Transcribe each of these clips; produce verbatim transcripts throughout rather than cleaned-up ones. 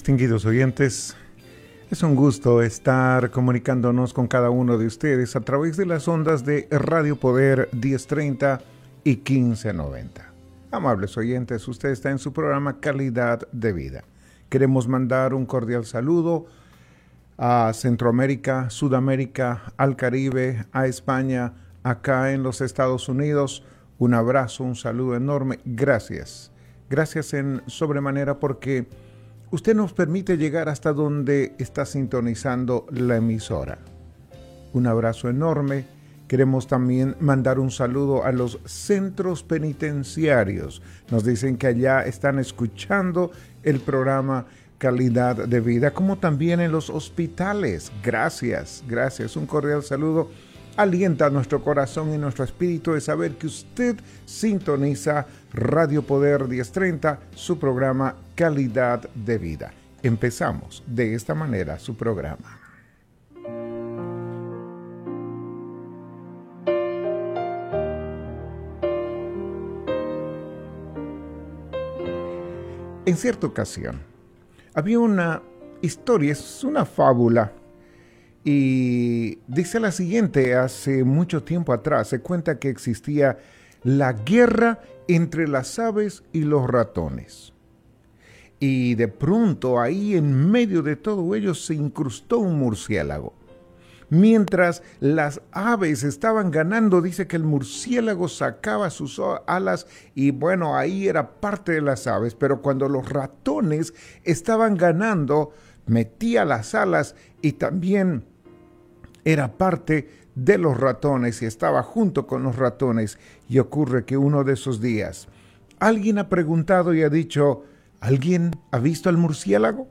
Distinguidos oyentes, es un gusto estar comunicándonos con cada uno de ustedes a través de las ondas de Radio Poder diez treinta y quince noventa. Amables oyentes, usted está en su programa Calidad de Vida. Queremos mandar un cordial saludo a Centroamérica, Sudamérica, al Caribe, a España, acá en los Estados Unidos. Un abrazo, un saludo enorme. Gracias. Gracias en sobremanera porque usted nos permite llegar hasta donde está sintonizando la emisora. Un abrazo enorme. Queremos también mandar un saludo a los centros penitenciarios. Nos dicen que allá están escuchando el programa Calidad de Vida, como también en los hospitales. Gracias, gracias. Un cordial saludo. Alienta nuestro corazón y nuestro espíritu de saber que usted sintoniza Radio Poder diez treinta, su programa Calidad de Vida. Empezamos de esta manera su programa. En cierta ocasión, había una historia, es una fábula, y dice la siguiente: hace mucho tiempo atrás se cuenta que existía la guerra entre las aves y los ratones. Y de pronto ahí en medio de todo ello se incrustó un murciélago. Mientras las aves estaban ganando, dice que el murciélago sacaba sus alas y bueno, ahí era parte de las aves. Pero cuando los ratones estaban ganando, metía las alas y también era parte de los ratones y estaba junto con los ratones. Y ocurre que uno de esos días alguien ha preguntado y ha dicho: ¿alguien ha visto al murciélago?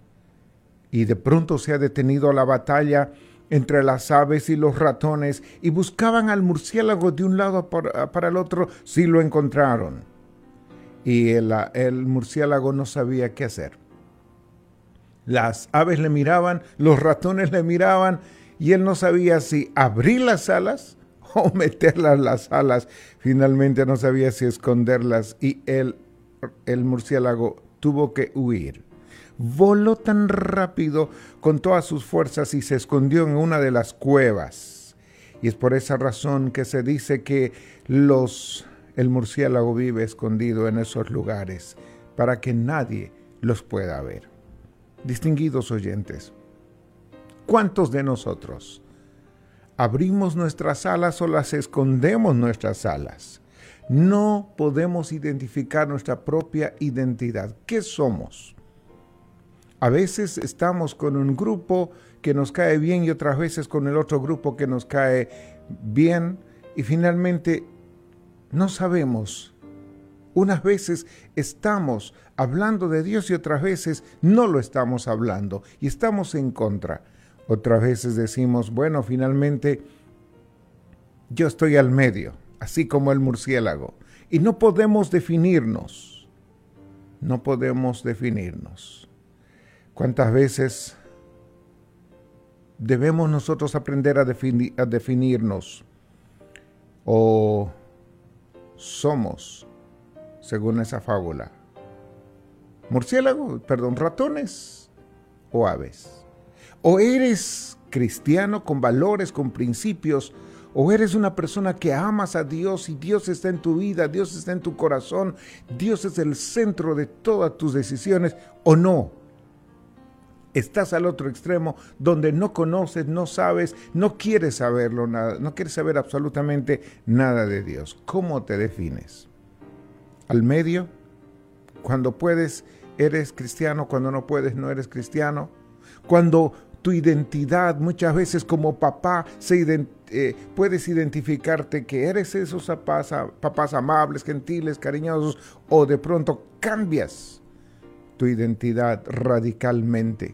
Y de pronto se ha detenido la batalla entre las aves y los ratones y buscaban al murciélago de un lado para el otro. Sí lo encontraron. Y el, el murciélago no sabía qué hacer. Las aves le miraban, los ratones le miraban, y él no sabía si abrir las alas o meterlas las alas. Finalmente no sabía si esconderlas y el, el murciélago tuvo que huir. Voló tan rápido con todas sus fuerzas y se escondió en una de las cuevas. Y es por esa razón que se dice que los, el murciélago vive escondido en esos lugares para que nadie los pueda ver. Distinguidos oyentes, ¿cuántos de nosotros abrimos nuestras alas o las escondemos nuestras alas? No podemos identificar nuestra propia identidad. ¿Qué somos? A veces estamos con un grupo que nos cae bien y otras veces con el otro grupo que nos cae bien y finalmente no sabemos. Unas veces estamos hablando de Dios y otras veces no lo estamos hablando y estamos en contra. Otras veces decimos, bueno, finalmente yo estoy al medio, así como el murciélago. Y no podemos definirnos. No podemos definirnos. ¿Cuántas veces debemos nosotros aprender a, defini- a definirnos? ¿O somos, según esa fábula, murciélagos, perdón, ratones o aves? ¿O eres cristiano con valores, con principios? ¿O eres una persona que amas a Dios y Dios está en tu vida, Dios está en tu corazón, Dios es el centro de todas tus decisiones? ¿O no? Estás al otro extremo donde no conoces, no sabes, no quieres saberlo nada, no quieres saber absolutamente nada de Dios. ¿Cómo te defines? ¿Al medio? Cuando puedes, eres cristiano, cuando no puedes, no eres cristiano. Cuando tu identidad, muchas veces como papá, se ident- eh, puedes identificarte que eres esos papás, papás amables, gentiles, cariñosos, o de pronto cambias tu identidad radicalmente.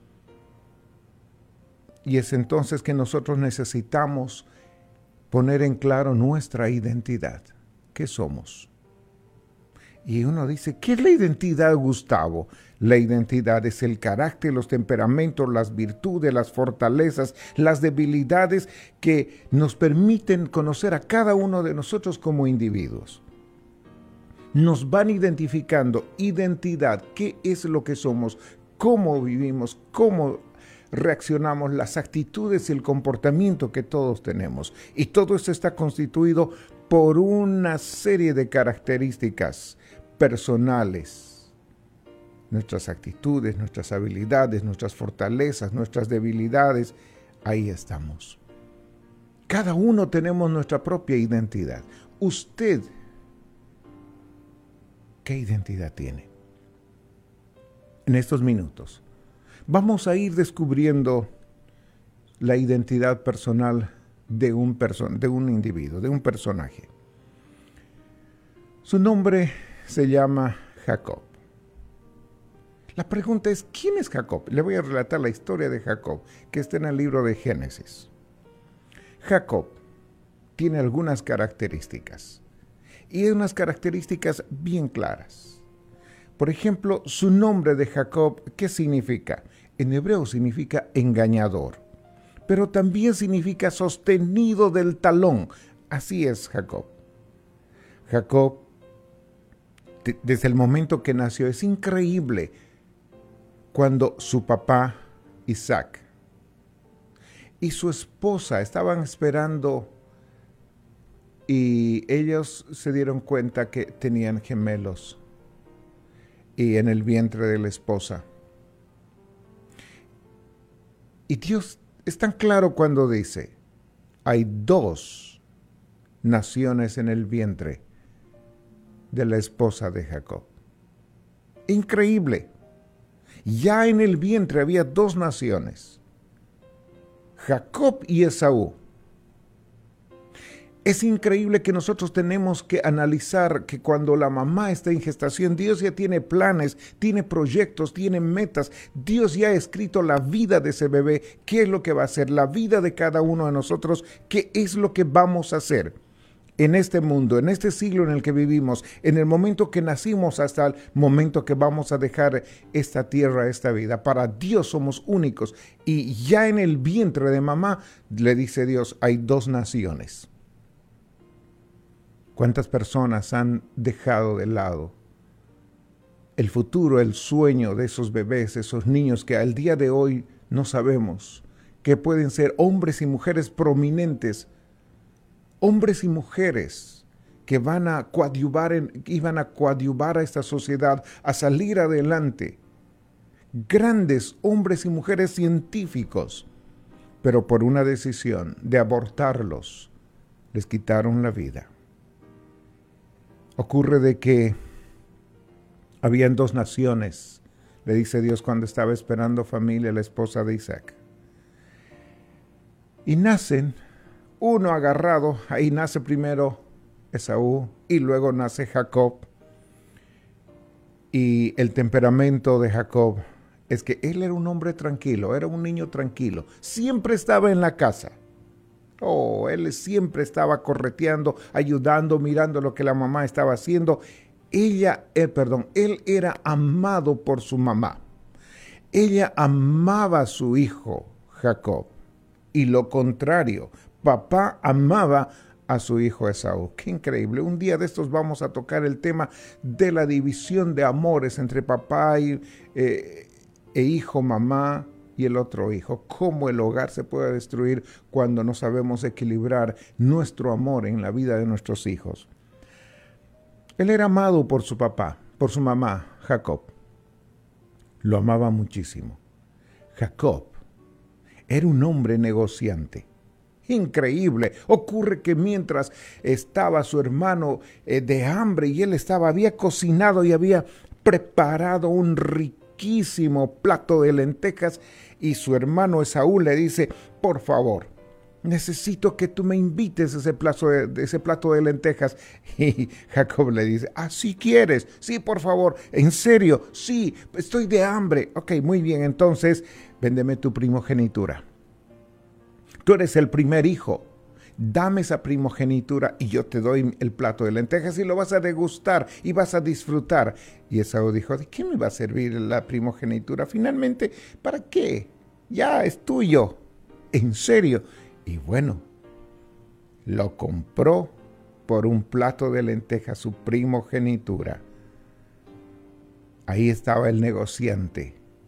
Y es entonces que nosotros necesitamos poner en claro nuestra identidad. ¿Qué somos? Y uno dice, ¿qué es la identidad, Gustavo? La identidad es el carácter, los temperamentos, las virtudes, las fortalezas, las debilidades que nos permiten conocer a cada uno de nosotros como individuos. Nos van identificando identidad, qué es lo que somos, cómo vivimos, cómo reaccionamos, las actitudes y el comportamiento que todos tenemos. Y todo esto está constituido por una serie de características personales. Nuestras actitudes, nuestras habilidades, nuestras fortalezas, nuestras debilidades, ahí estamos. Cada uno tenemos nuestra propia identidad. Usted, ¿qué identidad tiene? En estos minutos vamos a ir descubriendo la identidad personal de un, person- de un individuo, de un personaje. Su nombre se llama Jacob. La pregunta es, ¿quién es Jacob? Le voy a relatar la historia de Jacob, que está en el libro de Génesis. Jacob tiene algunas características, y hay unas características bien claras. Por ejemplo, su nombre de Jacob, ¿qué significa? En hebreo significa engañador, pero también significa sostenido del talón. Así es Jacob. Jacob, de- desde el momento que nació, es increíble cuando su papá, Isaac, y su esposa estaban esperando y ellos se dieron cuenta que tenían gemelos y en el vientre de la esposa. Y Dios es tan claro cuando dice, hay dos naciones en el vientre de la esposa de Jacob. Increíble. Ya en el vientre había dos naciones, Jacob y Esaú. Es increíble que nosotros tenemos que analizar que cuando la mamá está en gestación, Dios ya tiene planes, tiene proyectos, tiene metas. Dios ya ha escrito la vida de ese bebé, qué es lo que va a hacer, la vida de cada uno de nosotros, qué es lo que vamos a hacer en este mundo, en este siglo en el que vivimos, en el momento que nacimos hasta el momento que vamos a dejar esta tierra, esta vida. Para Dios somos únicos y ya en el vientre de mamá, le dice Dios, hay dos naciones. ¿Cuántas personas han dejado de lado el futuro, el sueño de esos bebés, esos niños que al día de hoy no sabemos que pueden ser hombres y mujeres prominentes, hombres y mujeres que van a coadyuvar en, iban a coadyuvar a esta sociedad a salir adelante? Grandes hombres y mujeres científicos, pero por una decisión de abortarlos, les quitaron la vida. Ocurre de que habían dos naciones, le dice Dios cuando estaba esperando familia, la esposa de Isaac. Y nacen, uno agarrado, ahí nace primero Esaú y luego nace Jacob. Y el temperamento de Jacob es que él era un hombre tranquilo, era un niño tranquilo, siempre estaba en la casa. Oh, él siempre estaba correteando, ayudando, mirando lo que la mamá estaba haciendo. Ella, eh, perdón, él era amado por su mamá. Ella amaba a su hijo Jacob. Y lo contrario, papá amaba a su hijo Esaú. Qué increíble. Un día de estos vamos a tocar el tema de la división de amores entre papá y, eh, e hijo, mamá y el otro hijo. Cómo el hogar se puede destruir cuando no sabemos equilibrar nuestro amor en la vida de nuestros hijos. Él era amado por su papá, por su mamá, Jacob. Lo amaba muchísimo. Jacob era un hombre negociante. Increíble. Ocurre que mientras estaba su hermano eh, de hambre y él estaba, había cocinado y había preparado un riquísimo plato de lentejas y su hermano Esaú le dice, por favor, necesito que tú me invites a ese plato de, de ese plato de lentejas. Y Jacob le dice, ¿ah, sí quieres? Sí, por favor, ¿en serio? Sí, estoy de hambre. Ok, muy bien, entonces, véndeme tu primogenitura. Tú eres el primer hijo. Dame esa primogenitura y yo te doy el plato de lentejas y lo vas a degustar y vas a disfrutar. Y Esaú dijo, ¿de qué me va a servir la primogenitura? Finalmente, ¿para qué? Ya es tuyo. ¿En serio? Y bueno, lo compró por un plato de lentejas, su primogenitura. Ahí estaba el negociante,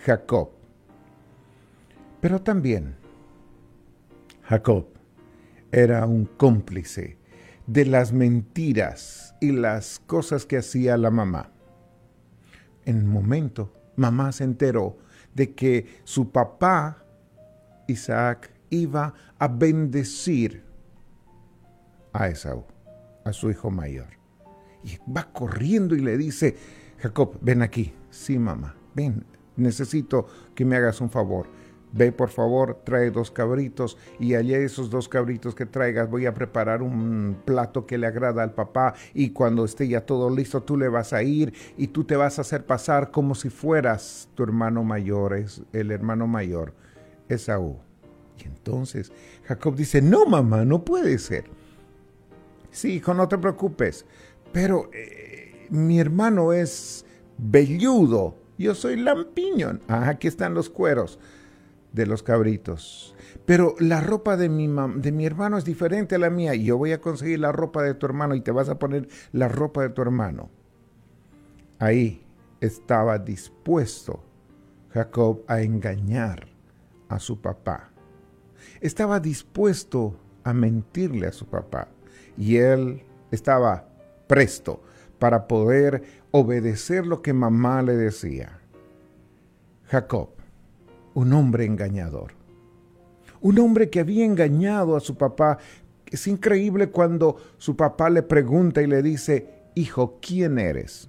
Jacob. Pero también Jacob era un cómplice de las mentiras y las cosas que hacía la mamá. En un momento, mamá se enteró de que su papá, Isaac, iba a bendecir a Esaú, a su hijo mayor. Y va corriendo y le dice, Jacob, ven aquí. Sí, mamá, ven, necesito que me hagas un favor. Ve, por favor, trae dos cabritos y allá esos dos cabritos que traigas voy a preparar un plato que le agrada al papá y cuando esté ya todo listo tú le vas a ir y tú te vas a hacer pasar como si fueras tu hermano mayor, es el hermano mayor, Esaú. Y entonces Jacob dice, no, mamá, no puede ser. Sí, hijo, no te preocupes, pero eh, mi hermano es velludo, yo soy lampiño. Ah, aquí están los cueros de los cabritos. Pero la ropa de mi, de mi hermano es diferente a la mía. Y yo voy a conseguir la ropa de tu hermano y te vas a poner la ropa de tu hermano. Ahí estaba dispuesto Jacob a engañar a su papá. Estaba dispuesto a mentirle a su papá. Y él estaba presto para poder obedecer lo que mamá le decía. Jacob, un hombre engañador. Un hombre que había engañado a su papá. Es increíble cuando su papá le pregunta y le dice, hijo, ¿quién eres?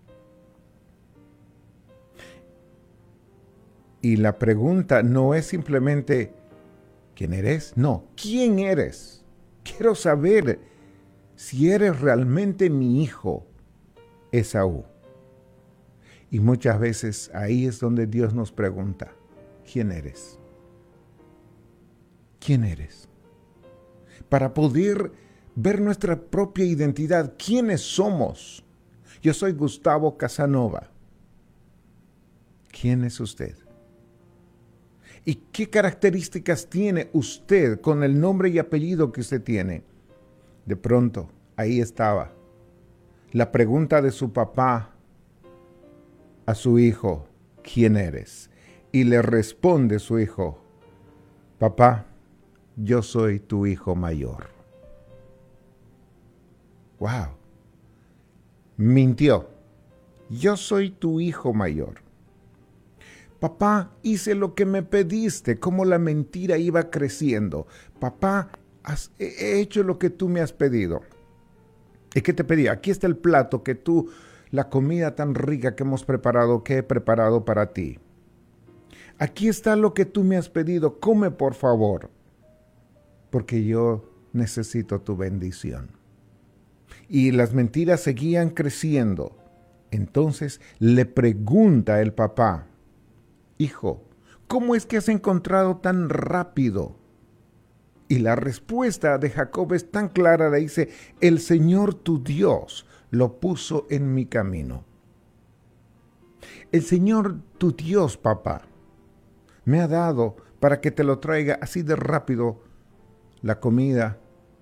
Y la pregunta no es simplemente, ¿quién eres? No, ¿quién eres? Quiero saber si eres realmente mi hijo, Esaú. Y muchas veces ahí es donde Dios nos pregunta, ¿quién eres? ¿Quién eres? Para poder ver nuestra propia identidad, ¿quiénes somos? Yo soy Gustavo Casanova. ¿Quién es usted? ¿Y qué características tiene usted con el nombre y apellido que usted tiene? De pronto, ahí estaba la pregunta de su papá a su hijo, ¿quién eres? Y le responde su hijo, papá, yo soy tu hijo mayor. ¡Wow! Mintió. Yo soy tu hijo mayor. Papá, hice lo que me pediste, como la mentira iba creciendo. Papá, has, he hecho lo que tú me has pedido. ¿Y qué te pedí? Aquí está el plato que tú, la comida tan rica que hemos preparado, que he preparado para ti. Aquí está lo que tú me has pedido, come por favor, porque yo necesito tu bendición. Y las mentiras seguían creciendo. Entonces le pregunta el papá, hijo, ¿cómo es que has encontrado tan rápido? Y la respuesta de Jacob es tan clara, le dice, el Señor tu Dios lo puso en mi camino. El Señor tu Dios, papá, me ha dado para que te lo traiga así de rápido la comida.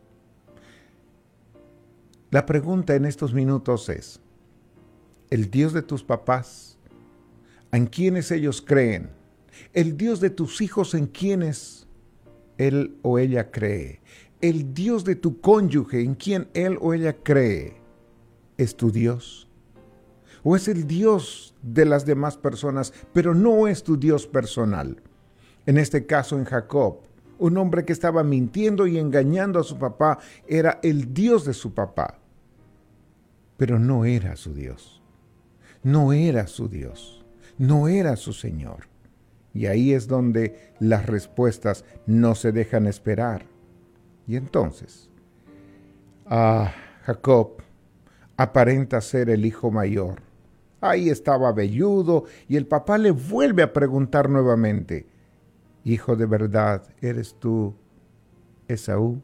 La pregunta en estos minutos es, ¿el Dios de tus papás, en quienes ellos creen? ¿El Dios de tus hijos en quienes él o ella cree? ¿El Dios de tu cónyuge en quien él o ella cree es tu Dios? ¿O es el Dios de las demás personas, pero no es tu Dios personal? En este caso, en Jacob, un hombre que estaba mintiendo y engañando a su papá, era el Dios de su papá, pero no era su Dios. No era su Dios. No era su Señor. Y ahí es donde las respuestas no se dejan esperar. Y entonces, ah, Jacob aparenta ser el hijo mayor. Ahí estaba velludo y el papá le vuelve a preguntar nuevamente, hijo, ¿de verdad eres tú Esaú?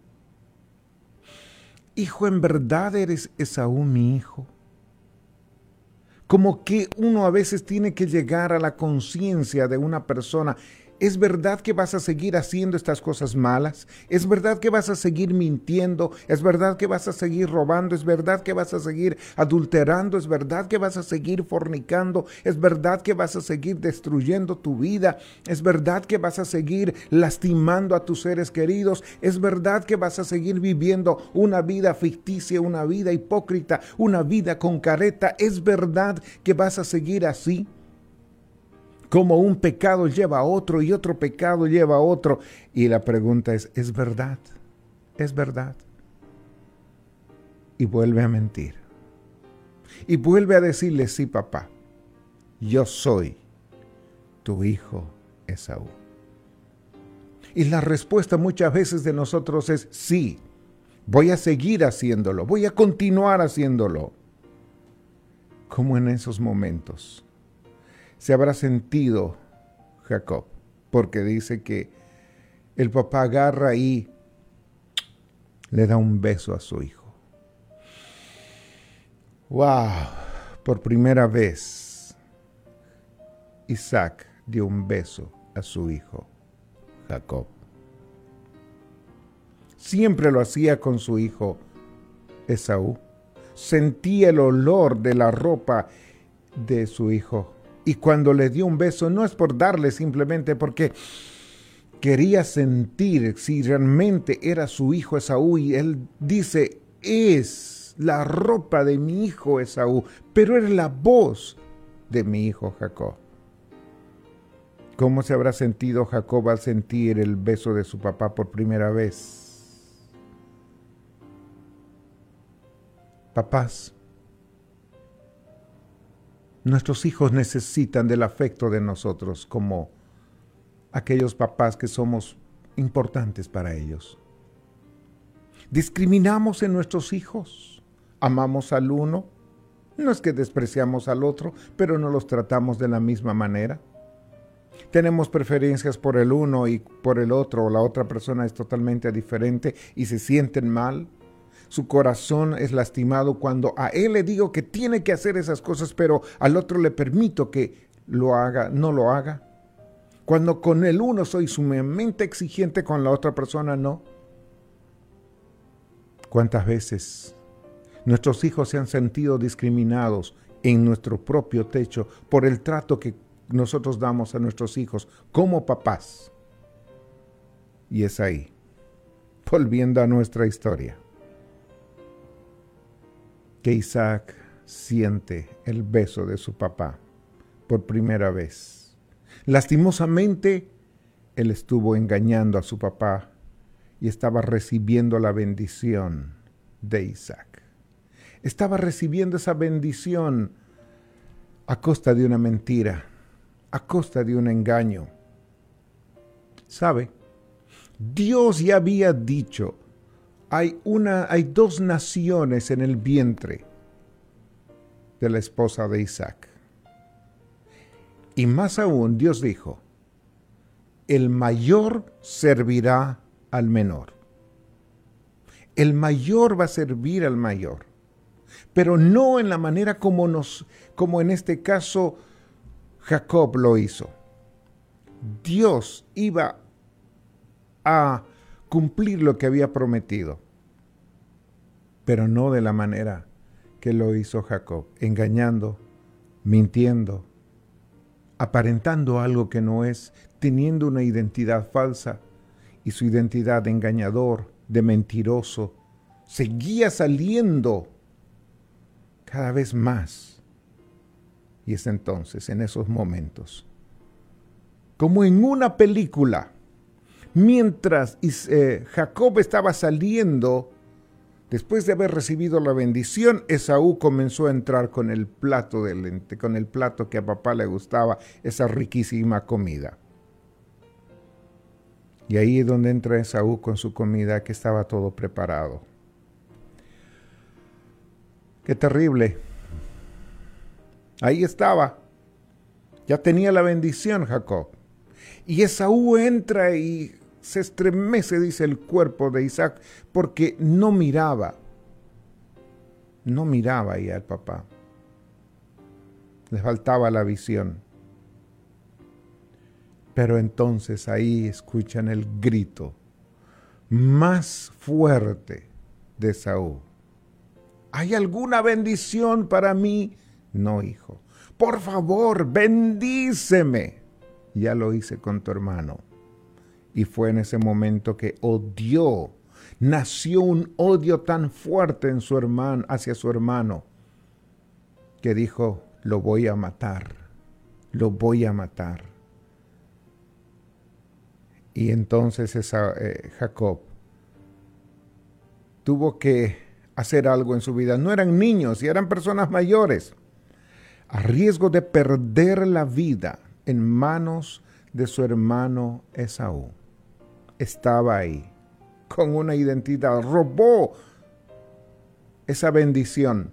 Hijo, ¿en verdad eres Esaú mi hijo? Como que uno a veces tiene que llegar a la conciencia de una persona ¿Es verdad que vas a seguir haciendo estas cosas malas? ¿Es verdad que vas a seguir mintiendo? ¿Es verdad que vas a seguir robando? ¿Es verdad que vas a seguir adulterando? ¿Es verdad que vas a seguir fornicando? ¿Es verdad que vas a seguir destruyendo tu vida? ¿Es verdad que vas a seguir lastimando a tus seres queridos? ¿Es verdad que vas a seguir viviendo una vida ficticia, una vida hipócrita, una vida con careta? ¿Es verdad que vas a seguir así? Como un pecado lleva a otro y otro pecado lleva a otro. Y la pregunta es, ¿es verdad? ¿Es verdad? Y vuelve a mentir. Y vuelve a decirle, sí, papá, yo soy tu hijo Esaú. Y la respuesta muchas veces de nosotros es, sí, voy a seguir haciéndolo, voy a continuar haciéndolo. Como en esos momentos se habrá sentido Jacob, porque dice que el papá agarra y le da un beso a su hijo. ¡Wow! Por primera vez, Isaac dio un beso a su hijo, Jacob. Siempre lo hacía con su hijo Esaú. Sentía el olor de la ropa de su hijo. Y cuando le dio un beso, no es por darle simplemente porque quería sentir si realmente era su hijo Esaú. Y él dice, es la ropa de mi hijo Esaú, pero es la voz de mi hijo Jacob. ¿Cómo se habrá sentido Jacob al sentir el beso de su papá por primera vez? Papás, nuestros hijos necesitan del afecto de nosotros como aquellos papás que somos importantes para ellos. ¿Discriminamos en nuestros hijos? ¿Amamos al uno? No es que despreciamos al otro, pero no los tratamos de la misma manera. Tenemos preferencias por el uno y por el otro, o la otra persona es totalmente diferente y se sienten mal. Su corazón es lastimado cuando a él le digo que tiene que hacer esas cosas, pero al otro le permito que lo haga, no lo haga. Cuando con el uno soy sumamente exigente, con la otra persona no. ¿Cuántas veces nuestros hijos se han sentido discriminados en nuestro propio techo por el trato que nosotros damos a nuestros hijos como papás? Y es ahí, volviendo a nuestra historia, que Isaac siente el beso de su papá por primera vez. Lastimosamente, él estuvo engañando a su papá y estaba recibiendo la bendición de Isaac. Estaba recibiendo esa bendición a costa de una mentira, a costa de un engaño. ¿Sabe? Dios ya había dicho, Hay, una, hay dos naciones en el vientre de la esposa de Isaac. Y más aún, Dios dijo, el mayor servirá al menor. El mayor va a servir al mayor, pero no en la manera como, nos, como en este caso Jacob lo hizo. Dios iba a cumplir lo que había prometido, pero no de la manera que lo hizo Jacob, engañando, mintiendo, aparentando algo que no es, teniendo una identidad falsa, y su identidad de engañador, de mentiroso, seguía saliendo cada vez más. Y es entonces, en esos momentos, como en una película, mientras eh, Jacob estaba saliendo, después de haber recibido la bendición, Esaú comenzó a entrar con el plato del, con el plato que a papá le gustaba, esa riquísima comida. Y ahí es donde entra Esaú con su comida, que estaba todo preparado. ¡Qué terrible! Ahí estaba. Ya tenía la bendición Jacob. Y Esaú entra y se estremece, dice, el cuerpo de Isaac, porque no miraba. No miraba ahí al papá. Le faltaba la visión. Pero entonces ahí escuchan el grito más fuerte de Esaú. ¿Hay alguna bendición para mí? No, hijo. Por favor, bendíceme. Ya lo hice con tu hermano. Y fue en ese momento que odió. Nació un odio tan fuerte en su hermano, hacia su hermano, que dijo, lo voy a matar, lo voy a matar. Y entonces esa, eh, Jacob tuvo que hacer algo en su vida. No eran niños, y eran personas mayores, a riesgo de perder la vida en manos de su hermano Esaú. Estaba ahí, con una identidad, robó esa bendición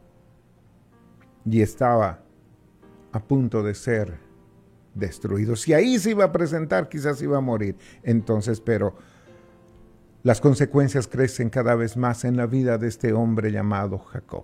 y estaba a punto de ser destruido. Si ahí se iba a presentar, quizás iba a morir. Entonces, pero las consecuencias crecen cada vez más en la vida de este hombre llamado Jacob.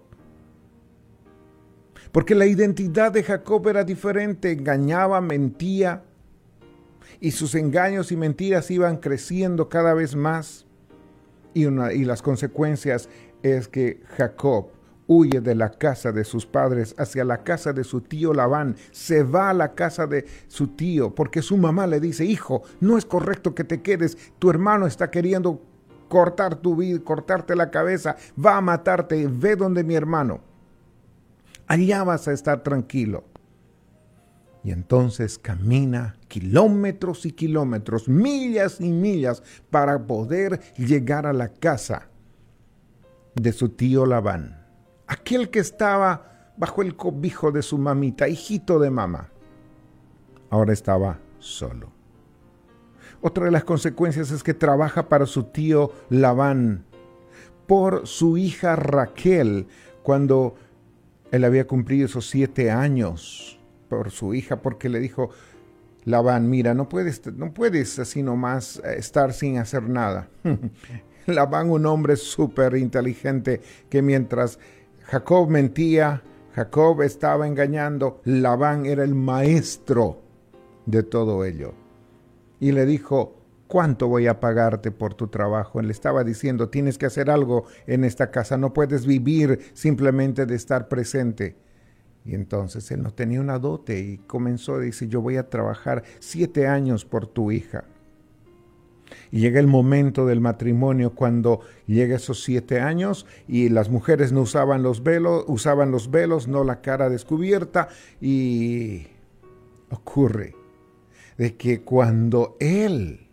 Porque la identidad de Jacob era diferente, engañaba, mentía, y sus engaños y mentiras iban creciendo cada vez más. Y, una, y las consecuencias es que Jacob huye de la casa de sus padres hacia la casa de su tío Labán. Se va a la casa de su tío porque su mamá le dice, hijo, no es correcto que te quedes. Tu hermano está queriendo cortar tu vida, cortarte la cabeza. Va a matarte. Ve donde mi hermano. Allá vas a estar tranquilo. Y entonces camina kilómetros y kilómetros, millas y millas para poder llegar a la casa de su tío Labán. Aquel que estaba bajo el cobijo de su mamita, hijito de mamá. Ahora estaba solo. Otra de las consecuencias es que trabaja para su tío Labán por su hija Raquel, cuando él había cumplido esos siete años. Por su hija, porque le dijo Labán, mira, no puedes, no puedes así nomás estar sin hacer nada. Labán, un hombre súper inteligente, que mientras Jacob mentía, Jacob estaba engañando, Labán era el maestro de todo ello. Y le dijo, ¿cuánto voy a pagarte por tu trabajo? Él le estaba diciendo, tienes que hacer algo en esta casa, no puedes vivir simplemente de estar presente. Y entonces él no tenía una dote y comenzó a decir, yo voy a trabajar siete años por tu hija. Y llega el momento del matrimonio, cuando llega esos siete años y las mujeres no usaban los velos, usaban los velos, no la cara descubierta, y ocurre de que cuando él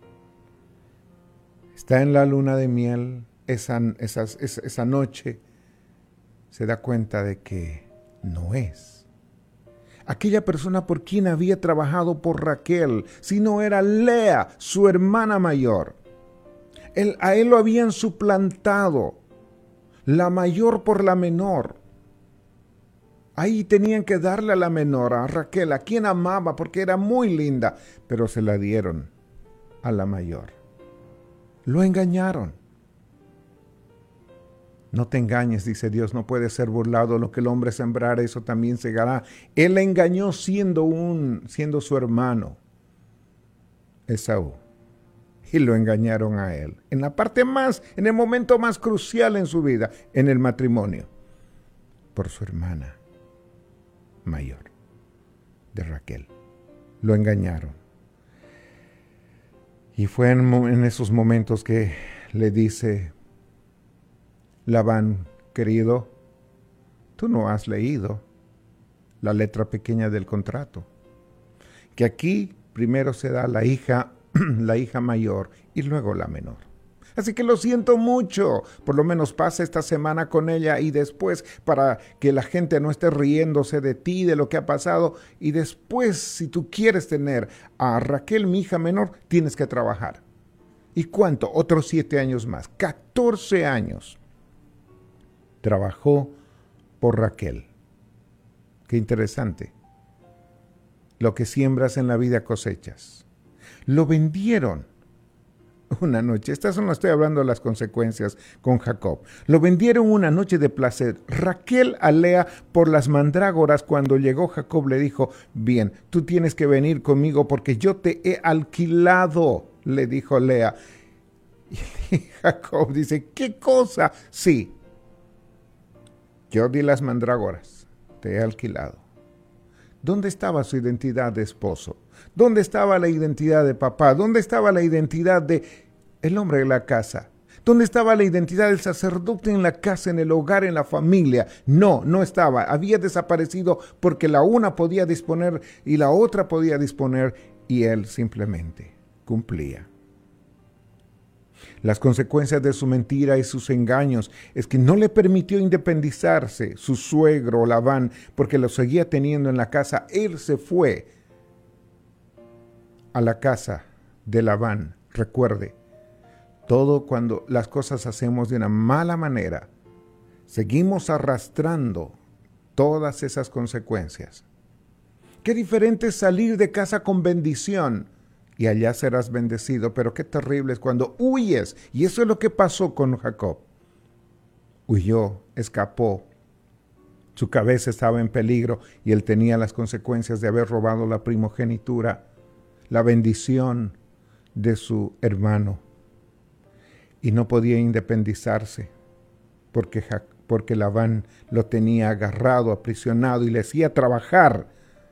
está en la luna de miel, esa, esa, esa, esa noche, se da cuenta de que no es aquella persona por quien había trabajado por Raquel, sino era Lea, su hermana mayor. Él, a él lo habían suplantado, la mayor por la menor. Ahí tenían que darle a la menor, a Raquel, a quien amaba porque era muy linda, pero se la dieron a la mayor. Lo engañaron. No te engañes, dice Dios, no puede ser burlado. Lo que el hombre sembrara, eso también segará. Él le engañó siendo, un, siendo su hermano, Esaú. Y lo engañaron a él. En la parte más, en el momento más crucial en su vida, en el matrimonio, por su hermana mayor, de Raquel. Lo engañaron. Y fue en, en esos momentos que le dice Labán, querido, tú no has leído la letra pequeña del contrato, que aquí primero se da la hija, la hija mayor y luego la menor. Así que lo siento mucho, por lo menos pasa esta semana con ella y después, para que la gente no esté riéndose de ti, de lo que ha pasado, y después, si tú quieres tener a Raquel, mi hija menor, tienes que trabajar. ¿Y cuánto? Otros siete años más, catorce años. Trabajó por Raquel. Qué interesante. Lo que siembras en la vida cosechas. Lo vendieron una noche. Estas no estoy hablando de las consecuencias con Jacob. Lo vendieron una noche de placer. Raquel a Lea por las mandrágoras. Cuando llegó Jacob le dijo, bien, tú tienes que venir conmigo porque yo te he alquilado, le dijo Lea. Y Jacob dice, ¿qué cosa? Sí, yo di las mandrágoras, te he alquilado. ¿Dónde estaba su identidad de esposo? ¿Dónde estaba la identidad de papá? ¿Dónde estaba la identidad de el hombre de la casa? ¿Dónde estaba la identidad del sacerdote en la casa, en el hogar, en la familia? No, no estaba. Había desaparecido porque la una podía disponer y la otra podía disponer y él simplemente cumplía. Las consecuencias de su mentira y sus engaños es que no le permitió independizarse su suegro Labán porque lo seguía teniendo en la casa. Él se fue a la casa de Labán. Recuerde, todo cuando las cosas hacemos de una mala manera, seguimos arrastrando todas esas consecuencias. Qué diferente es salir de casa con bendición y allá serás bendecido, pero qué terrible es cuando huyes. Y eso es lo que pasó con Jacob. Huyó, escapó. Su cabeza estaba en peligro y él tenía las consecuencias de haber robado la primogenitura, la bendición de su hermano. Y no podía independizarse porque, porque Labán lo tenía agarrado, aprisionado y le hacía trabajar.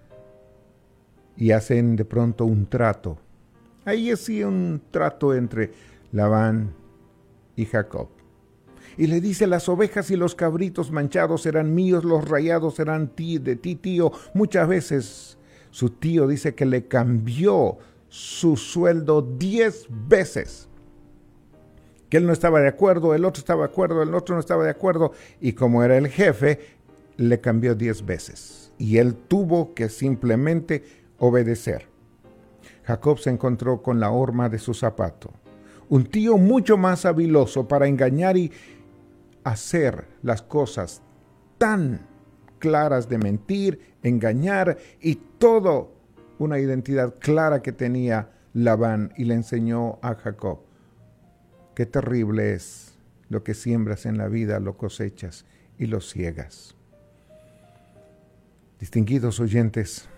Y hacen de pronto un trato. Ahí hacía un trato entre Labán y Jacob. Y le dice, las ovejas y los cabritos manchados serán míos, los rayados serán ti, de ti, tío. Muchas veces su tío dice que le cambió su sueldo diez veces. Que él no estaba de acuerdo, el otro estaba de acuerdo, el otro no estaba de acuerdo. Y como era el jefe, le cambió diez veces. Y él tuvo que simplemente obedecer. Jacob se encontró con la horma de su zapato. Un tío mucho más habiloso para engañar y hacer las cosas tan claras de mentir, engañar y todo una identidad clara que tenía Labán y le enseñó a Jacob. Qué terrible es lo que siembras en la vida, lo cosechas y lo ciegas. Distinguidos oyentes,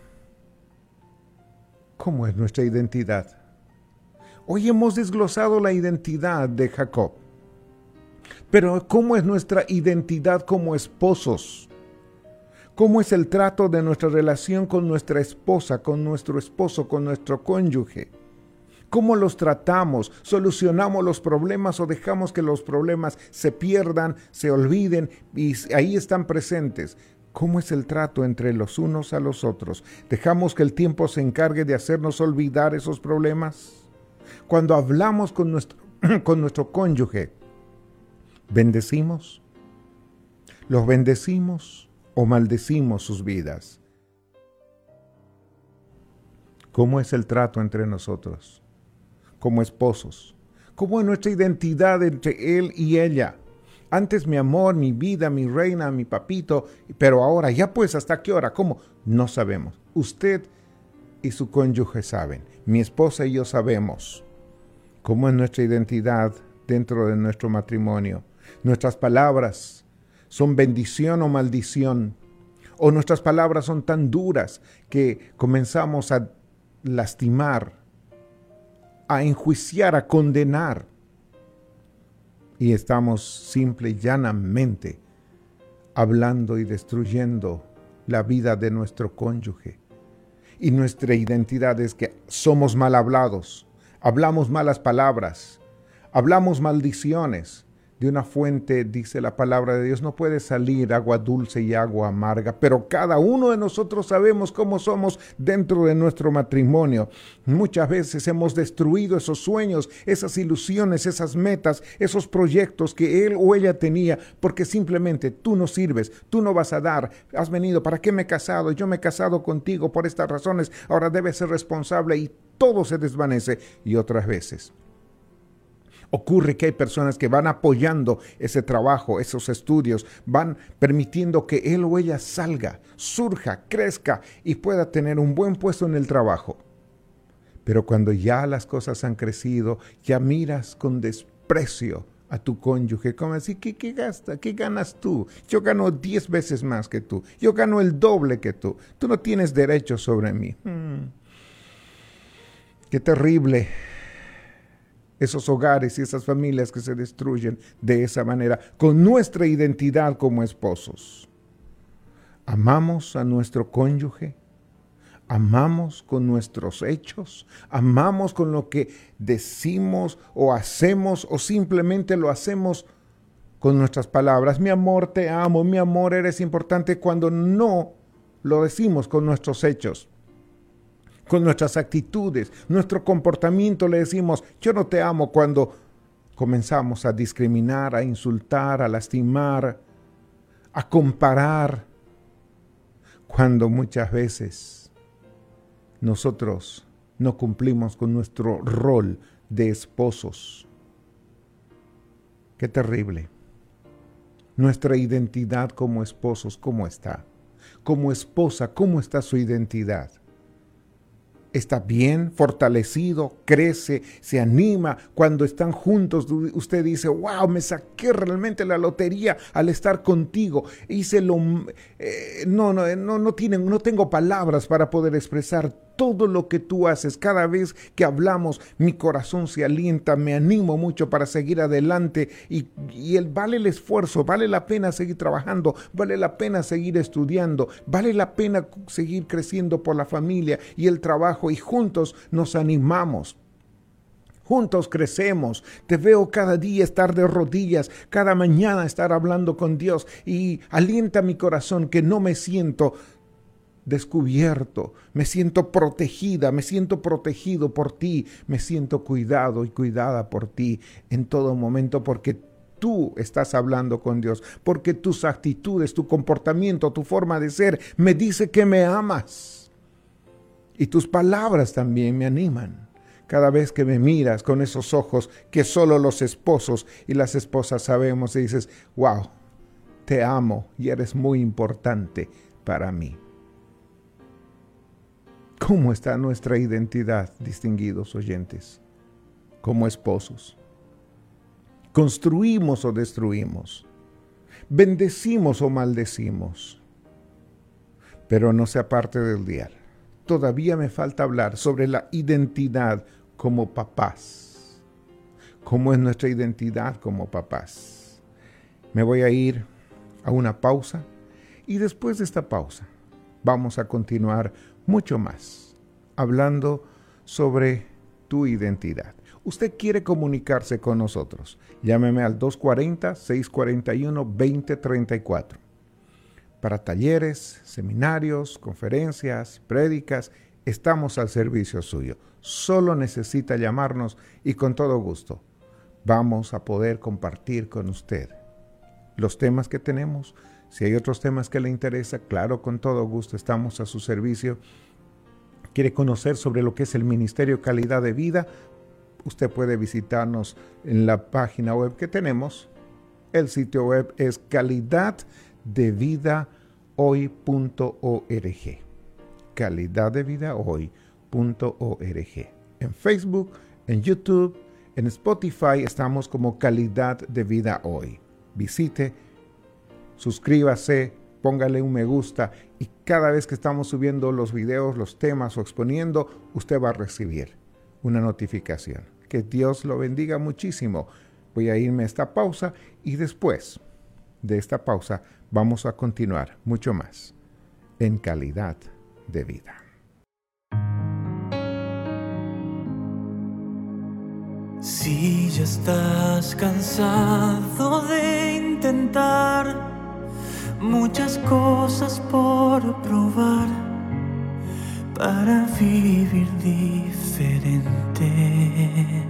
¿cómo es nuestra identidad? Hoy hemos desglosado la identidad de Jacob. Pero ¿cómo es nuestra identidad como esposos? ¿Cómo es el trato de nuestra relación con nuestra esposa, con nuestro esposo, con nuestro cónyuge? ¿Cómo los tratamos? ¿Solucionamos los problemas o dejamos que los problemas se pierdan, se olviden y ahí están presentes? ¿Cómo es el trato entre los unos a los otros? ¿Dejamos que el tiempo se encargue de hacernos olvidar esos problemas? Cuando hablamos con nuestro, con nuestro cónyuge, ¿bendecimos? ¿Los bendecimos o maldecimos sus vidas? ¿Cómo es el trato entre nosotros como esposos? ¿Cómo es nuestra identidad entre él y ella? Antes mi amor, mi vida, mi reina, mi papito, pero ahora ya pues, ¿hasta qué hora? ¿Cómo? No sabemos. Usted y su cónyuge saben. Mi esposa y yo sabemos cómo es nuestra identidad dentro de nuestro matrimonio. Nuestras palabras son bendición o maldición. O nuestras palabras son tan duras que comenzamos a lastimar, a enjuiciar, a condenar. Y estamos simple y llanamente hablando y destruyendo la vida de nuestro cónyuge. Y nuestra identidad es que somos mal hablados, hablamos malas palabras, hablamos maldiciones. De una fuente, dice la palabra de Dios, no puede salir agua dulce y agua amarga, pero cada uno de nosotros sabemos cómo somos dentro de nuestro matrimonio. Muchas veces hemos destruido esos sueños, esas ilusiones, esas metas, esos proyectos que él o ella tenía, porque simplemente tú no sirves, tú no vas a dar, has venido, ¿para qué me he casado? Yo me he casado contigo por estas razones, ahora debes ser responsable y todo se desvanece. Y otras veces ocurre que hay personas que van apoyando ese trabajo, esos estudios, van permitiendo que él o ella salga, surja, crezca y pueda tener un buen puesto en el trabajo. Pero cuando ya las cosas han crecido, ya miras con desprecio a tu cónyuge, como decir, ¿qué, qué gasta? ¿Qué ganas tú? Yo gano diez veces más que tú. Yo gano el doble que tú. Tú no tienes derecho sobre mí. Hmm. Qué terrible esos hogares y esas familias que se destruyen de esa manera, con nuestra identidad como esposos. Amamos a nuestro cónyuge. Amamos con nuestros hechos, amamos con lo que decimos o hacemos o simplemente lo hacemos con nuestras palabras. Mi amor, te amo, mi amor, eres importante, cuando no lo decimos con nuestros hechos, con nuestras actitudes, nuestro comportamiento. Le decimos, yo no te amo, cuando comenzamos a discriminar, a insultar, a lastimar, a comparar, cuando muchas veces nosotros no cumplimos con nuestro rol de esposos. Qué terrible. Nuestra identidad como esposos, ¿cómo está? Como esposa, ¿cómo está su identidad? ¿Está bien, fortalecido, crece, se anima? Cuando están juntos, usted dice, wow, me saqué realmente la lotería al estar contigo. Hice lo... Eh, no, no, no, no, tienen, no tengo palabras para poder expresar todo lo que tú haces. Cada vez que hablamos, mi corazón se alienta, me animo mucho para seguir adelante y, y el, vale el esfuerzo, vale la pena seguir trabajando, vale la pena seguir estudiando, vale la pena seguir creciendo por la familia y el trabajo, y juntos nos animamos. Juntos crecemos. Te veo cada día estar de rodillas, cada mañana estar hablando con Dios, y alienta mi corazón que no me siento descubierto, me siento protegida, me siento protegido por ti, me siento cuidado y cuidada por ti en todo momento, porque tú estás hablando con Dios, porque tus actitudes, tu comportamiento, tu forma de ser me dice que me amas, y tus palabras también me animan. Cada vez que me miras con esos ojos que solo los esposos y las esposas sabemos, y dices, wow, te amo y eres muy importante para mí. ¿Cómo está nuestra identidad, distinguidos oyentes, como esposos? ¿Construimos o destruimos? ¿Bendecimos o maldecimos? Pero no sea parte del diario. Todavía me falta hablar sobre la identidad como papás. ¿Cómo es nuestra identidad como papás? Me voy a ir a una pausa, y después de esta pausa vamos a continuar mucho más hablando sobre tu identidad. Usted quiere comunicarse con nosotros, llámeme al dos cuatro cero, seis cuatro uno, dos cero tres cuatro. Para talleres, seminarios, conferencias, prédicas, estamos al servicio suyo. Solo necesita llamarnos y con todo gusto vamos a poder compartir con usted los temas que tenemos. Si hay otros temas que le interesa, claro, con todo gusto estamos a su servicio. ¿Quiere conocer sobre lo que es el Ministerio Calidad de Vida? Usted puede visitarnos en la página web que tenemos. El sitio web es calidad de vida hoy punto org. calidad de vida hoy punto org. En Facebook, en YouTube, en Spotify estamos como Calidad de Vida Hoy. Visite, suscríbase, póngale un me gusta, y cada vez que estamos subiendo los videos, los temas o exponiendo, usted va a recibir una notificación. Que Dios lo bendiga muchísimo. Voy a irme a esta pausa, y después de esta pausa vamos a continuar mucho más en Calidad de Vida. Si ya estás cansado de intentar muchas cosas por probar para vivir diferente,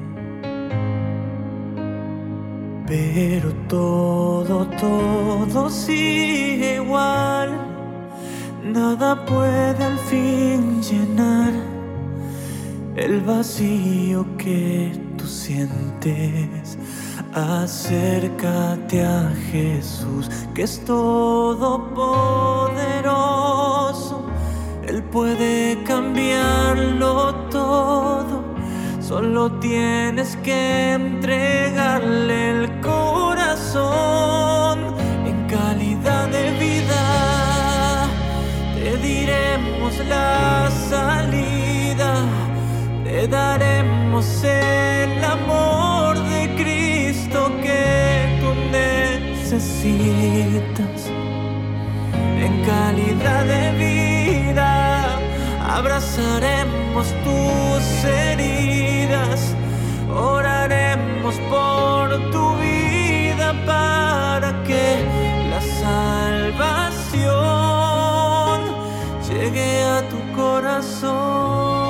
pero todo, todo sigue igual, nada puede al fin llenar el vacío que tú sientes. Acércate a Jesús, que es todopoderoso. Él puede cambiarlo todo. Solo tienes que entregarle el corazón. En calidad de vida te diremos la salida. Te daremos el amor de Cristo que tú necesitas. En calidad de vida abrazaremos tus heridas. Oraremos por tu vida para que la salvación llegue a tu corazón.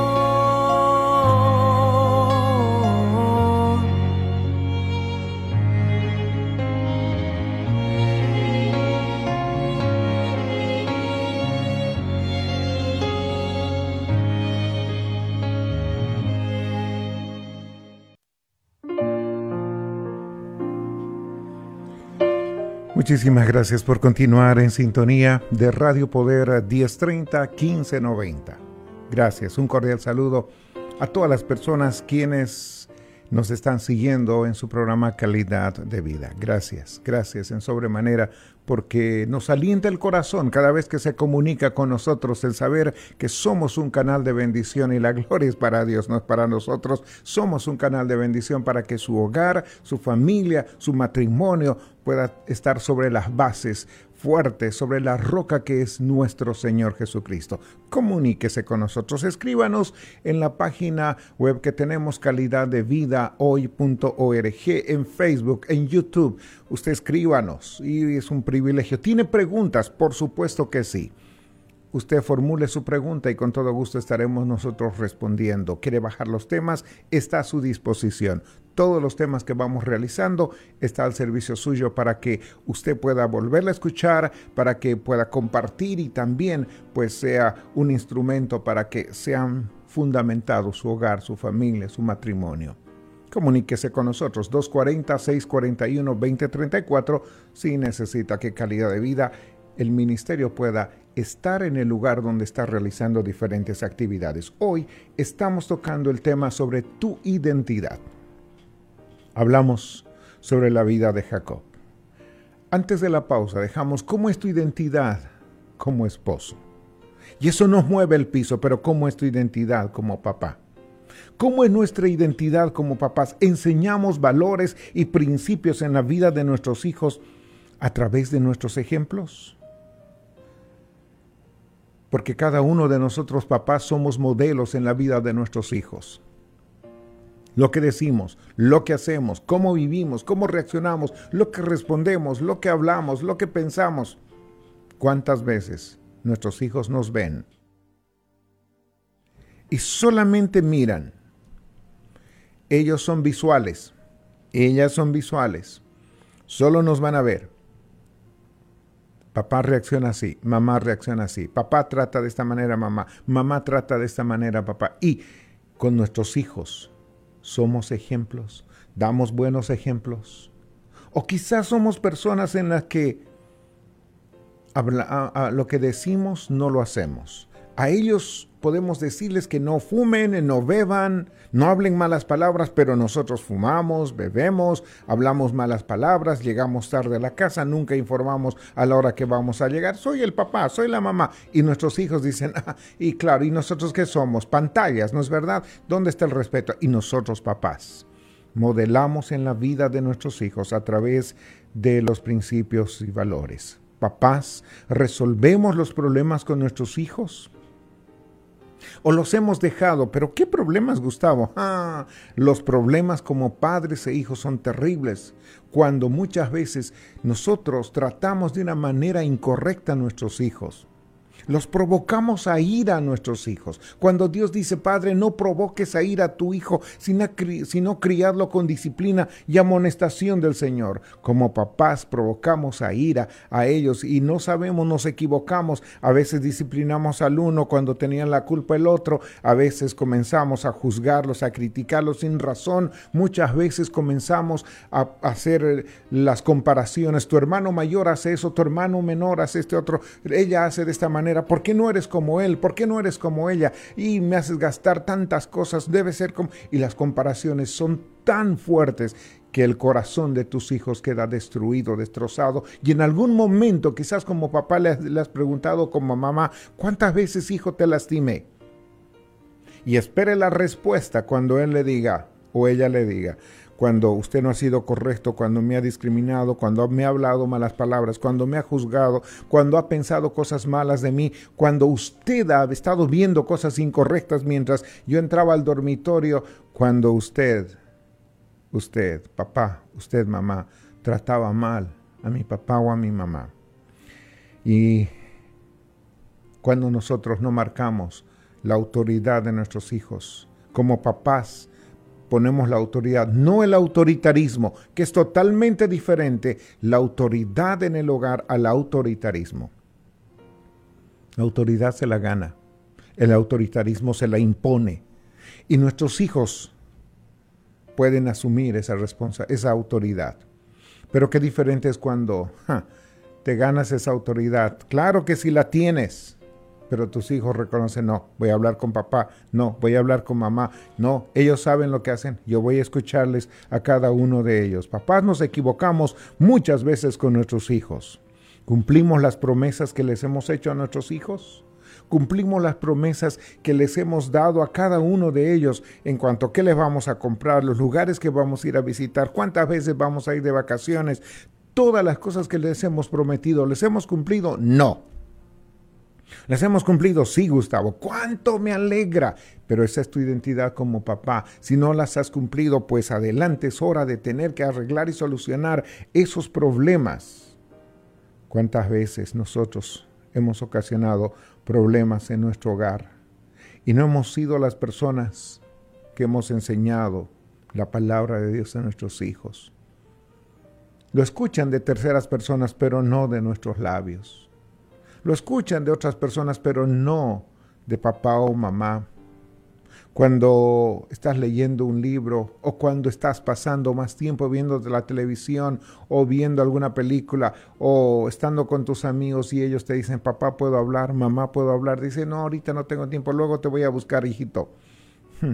Muchísimas gracias por continuar en sintonía de Radio Poder diez treinta, quince noventa. Gracias, un cordial saludo a todas las personas quienes nos están siguiendo en su programa Calidad de Vida. Gracias, gracias en sobremanera porque nos alienta el corazón cada vez que se comunica con nosotros el saber que somos un canal de bendición y la gloria es para Dios, no es para nosotros. Somos un canal de bendición para que su hogar, su familia, su matrimonio pueda estar sobre las bases fuertes, sobre la roca que es nuestro Señor Jesucristo. Comuníquese con nosotros, escríbanos en la página web que tenemos calidad de vida hoy punto org, en Facebook, en YouTube. Usted escríbanos y es un privilegio. ¿Tiene preguntas? Por supuesto que sí. Usted formule su pregunta y con todo gusto estaremos nosotros respondiendo. ¿Quiere bajar los temas? Está a su disposición. Todos los temas que vamos realizando está al servicio suyo para que usted pueda volverla a escuchar, para que pueda compartir y también pues sea un instrumento para que sean fundamentados su hogar, su familia, su matrimonio. Comuníquese con nosotros, dos cuatro cero, seis cuatro uno, dos cero tres cuatro, si necesita que Calidad de Vida, el ministerio pueda estar en el lugar donde está realizando diferentes actividades. Hoy estamos tocando el tema sobre tu identidad. Hablamos sobre la vida de Jacob. Antes de la pausa dejamos cómo es tu identidad como esposo. Y eso nos mueve el piso, pero cómo es tu identidad como papá. ¿Cómo es nuestra identidad como papás? ¿Enseñamos valores y principios en la vida de nuestros hijos a través de nuestros ejemplos? Porque cada uno de nosotros papás somos modelos en la vida de nuestros hijos. Lo que decimos, lo que hacemos, cómo vivimos, cómo reaccionamos, lo que respondemos, lo que hablamos, lo que pensamos. ¿Cuántas veces nuestros hijos nos ven y solamente miran? Ellos son visuales, ellas son visuales, solo nos van a ver. Papá reacciona así, mamá reacciona así, papá trata de esta manera, mamá, mamá trata de esta manera, papá. Y con nuestros hijos somos ejemplos, damos buenos ejemplos. O quizás somos personas en las que habla, a, a, lo que decimos no lo hacemos. A ellos podemos decirles que no fumen, no beban, no hablen malas palabras, pero nosotros fumamos, bebemos, hablamos malas palabras, llegamos tarde a la casa, nunca informamos a la hora que vamos a llegar. Soy el papá, soy la mamá. Y nuestros hijos dicen, ah, y claro, ¿y nosotros qué somos? Pantallas, ¿no es verdad? ¿Dónde está el respeto? Y nosotros, papás, modelamos en la vida de nuestros hijos a través de los principios y valores. Papás, ¿resolvemos los problemas con nuestros hijos? ¿O los hemos dejado? ¿Pero qué problemas, Gustavo? Ah, los problemas como padres e hijos son terribles. Cuando muchas veces nosotros tratamos de una manera incorrecta a nuestros hijos. Los provocamos a ira a nuestros hijos. Cuando Dios dice, Padre, no provoques a ira a tu hijo, sino, cri- sino criarlo con disciplina y amonestación del Señor. Como papás provocamos a ira a ellos y no sabemos, nos equivocamos. A veces disciplinamos al uno cuando tenían la culpa el otro. A veces comenzamos a juzgarlos, a criticarlos sin razón. Muchas veces comenzamos a hacer las comparaciones. Tu hermano mayor hace eso, tu hermano menor hace este otro. Ella hace de esta manera. manera? ¿Por qué no eres como él? ¿Por qué no eres como ella? Y me haces gastar tantas cosas, debe ser como... Y las comparaciones son tan fuertes que el corazón de tus hijos queda destruido, destrozado. Y en algún momento, quizás como papá le has, le has preguntado como mamá, ¿cuántas veces, hijo, te lastimé? Y espere la respuesta cuando él le diga o ella le diga, cuando usted no ha sido correcto, cuando me ha discriminado, cuando me ha hablado malas palabras, cuando me ha juzgado, cuando ha pensado cosas malas de mí, cuando usted ha estado viendo cosas incorrectas mientras yo entraba al dormitorio, cuando usted, usted, papá, usted, mamá, trataba mal a mi papá o a mi mamá. Y cuando nosotros no marcamos la autoridad de nuestros hijos, como papás, ponemos la autoridad, no el autoritarismo, que es totalmente diferente, la autoridad en el hogar al autoritarismo. La autoridad se la gana, el autoritarismo se la impone. Y nuestros hijos pueden asumir esa responsabilidad, esa autoridad. Pero qué diferente es cuando ja, te ganas esa autoridad. Claro que sí la tienes, pero tus hijos reconocen, no, voy a hablar con papá, no, voy a hablar con mamá, no, ellos saben lo que hacen, yo voy a escucharles a cada uno de ellos. Papás, nos equivocamos muchas veces con nuestros hijos. ¿Cumplimos las promesas que les hemos hecho a nuestros hijos? ¿Cumplimos las promesas que les hemos dado a cada uno de ellos en cuanto a qué les vamos a comprar, los lugares que vamos a ir a visitar, cuántas veces vamos a ir de vacaciones? Todas las cosas que les hemos prometido, ¿les hemos cumplido? No. ¿Las hemos cumplido? Sí, Gustavo. ¡Cuánto me alegra! Pero esa es tu identidad como papá. Si no las has cumplido, pues adelante, es hora de tener que arreglar y solucionar esos problemas. ¿Cuántas veces nosotros hemos ocasionado problemas en nuestro hogar y no hemos sido las personas que hemos enseñado la palabra de Dios a nuestros hijos? Lo escuchan de terceras personas, pero no de nuestros labios. Lo escuchan de otras personas, pero no de papá o mamá. Cuando estás leyendo un libro o cuando estás pasando más tiempo viendo la televisión o viendo alguna película o estando con tus amigos y ellos te dicen, papá, ¿puedo hablar? Mamá, ¿puedo hablar? Dice, no, ahorita no tengo tiempo, luego te voy a buscar, hijito. Hmm.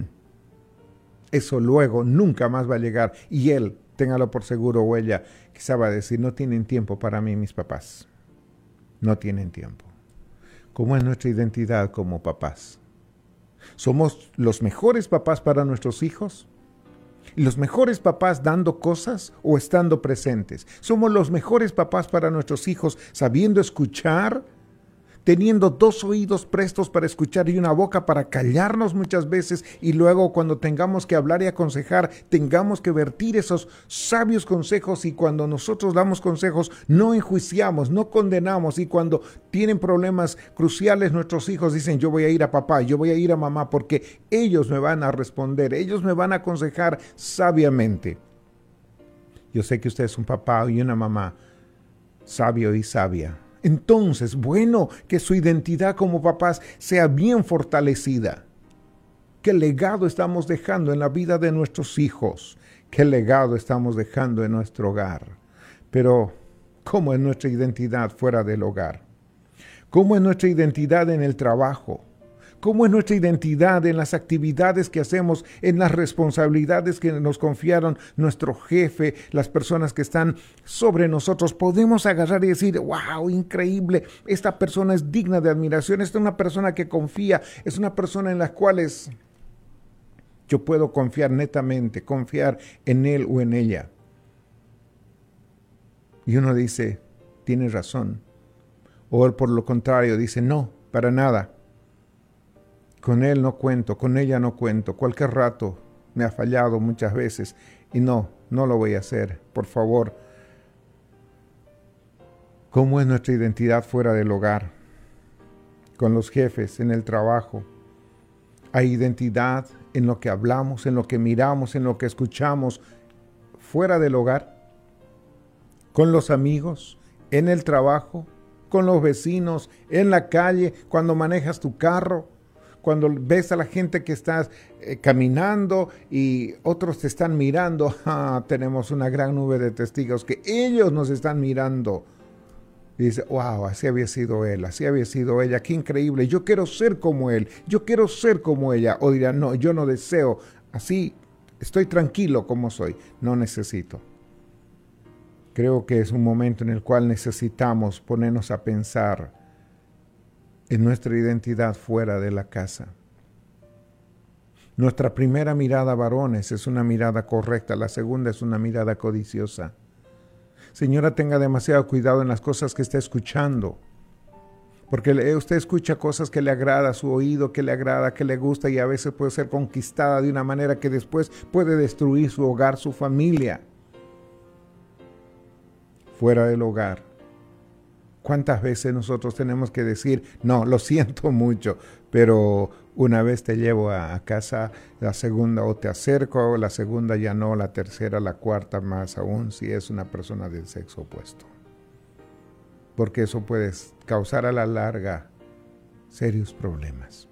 Eso luego nunca más va a llegar. Y él, téngalo por seguro, o ella, quizá va a decir, no tienen tiempo para mí mis papás. No tienen tiempo. ¿Cómo es nuestra identidad como papás? ¿Somos los mejores papás para nuestros hijos? ¿Los mejores papás dando cosas o estando presentes? ¿Somos los mejores papás para nuestros hijos sabiendo escuchar? Teniendo dos oídos prestos para escuchar y una boca para callarnos muchas veces, y luego cuando tengamos que hablar y aconsejar, tengamos que vertir esos sabios consejos, y cuando nosotros damos consejos no enjuiciamos, no condenamos, y cuando tienen problemas cruciales nuestros hijos dicen, yo voy a ir a papá, yo voy a ir a mamá, porque ellos me van a responder, ellos me van a aconsejar sabiamente. Yo sé que usted es un papá y una mamá sabio y sabia. Entonces, bueno, que su identidad como papás sea bien fortalecida. ¿Qué legado estamos dejando en la vida de nuestros hijos? ¿Qué legado estamos dejando en nuestro hogar? Pero, ¿cómo es nuestra identidad fuera del hogar? ¿Cómo es nuestra identidad en el trabajo? ¿Cómo es nuestra identidad en las actividades que hacemos, en las responsabilidades que nos confiaron nuestro jefe, las personas que están sobre nosotros? Podemos agarrar y decir, wow, increíble, esta persona es digna de admiración, esta es una persona que confía, es una persona en la cual es, yo puedo confiar netamente, confiar en él o en ella. Y uno dice, tienes razón. O por lo contrario, dice, no, para nada. Con él no cuento, con ella no cuento. Cualquier rato me ha fallado muchas veces y no, no lo voy a hacer. Por favor, ¿cómo es nuestra identidad fuera del hogar? Con los jefes, en el trabajo. Hay identidad en lo que hablamos, en lo que miramos, en lo que escuchamos fuera del hogar. Con los amigos, en el trabajo, con los vecinos, en la calle, cuando manejas tu carro. Cuando ves a la gente que estás eh, caminando y otros te están mirando, ah, tenemos una gran nube de testigos que ellos nos están mirando. Y dice, wow, así había sido él, así había sido ella, qué increíble, yo quiero ser como él, yo quiero ser como ella. O dirá, no, yo no deseo, así estoy tranquilo como soy, no necesito. Creo que es un momento en el cual necesitamos ponernos a pensar en nuestra identidad fuera de la casa. Nuestra primera mirada, varones, es una mirada correcta, la segunda es una mirada codiciosa. Señora, tenga demasiado cuidado en las cosas que está escuchando, porque usted escucha cosas que le agrada a su oído, que le agrada, que le gusta, y a veces puede ser conquistada de una manera que después puede destruir su hogar, su familia. Fuera del hogar, ¿cuántas veces nosotros tenemos que decir, no, lo siento mucho, pero una vez te llevo a casa, la segunda o te acerco, la segunda ya no, la tercera, la cuarta más aún si es una persona del sexo opuesto? Porque eso puede causar a la larga serios problemas.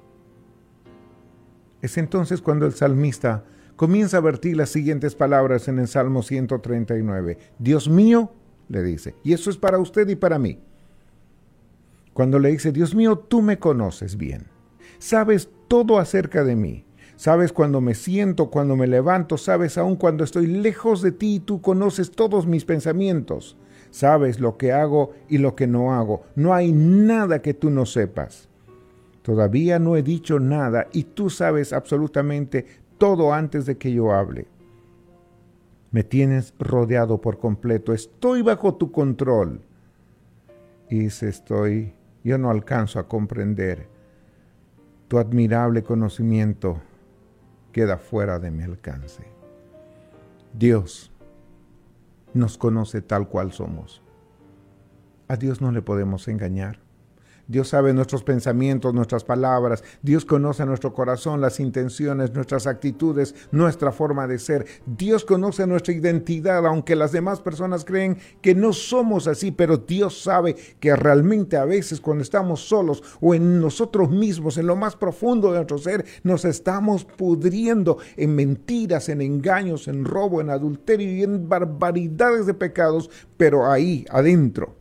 Es entonces cuando el salmista comienza a vertir las siguientes palabras en el Salmo ciento treinta y nueve. Dios mío, le dice, y eso es para usted y para mí. Cuando le dice, Dios mío, tú me conoces bien. Sabes todo acerca de mí. Sabes cuando me siento, cuando me levanto. Sabes aún cuando estoy lejos de ti y tú conoces todos mis pensamientos. Sabes lo que hago y lo que no hago. No hay nada que tú no sepas. Todavía no he dicho nada y tú sabes absolutamente todo antes de que yo hable. Me tienes rodeado por completo. Estoy bajo tu control. Y dice, estoy, yo no alcanzo a comprender. Tu admirable conocimiento queda fuera de mi alcance. Dios nos conoce tal cual somos. A Dios no le podemos engañar. Dios sabe nuestros pensamientos, nuestras palabras. Dios conoce nuestro corazón, las intenciones, nuestras actitudes, nuestra forma de ser. Dios conoce nuestra identidad, aunque las demás personas creen que no somos así, pero Dios sabe que realmente a veces cuando estamos solos o en nosotros mismos, en lo más profundo de nuestro ser, nos estamos pudriendo en mentiras, en engaños, en robo, en adulterio y en barbaridades de pecados, pero ahí adentro,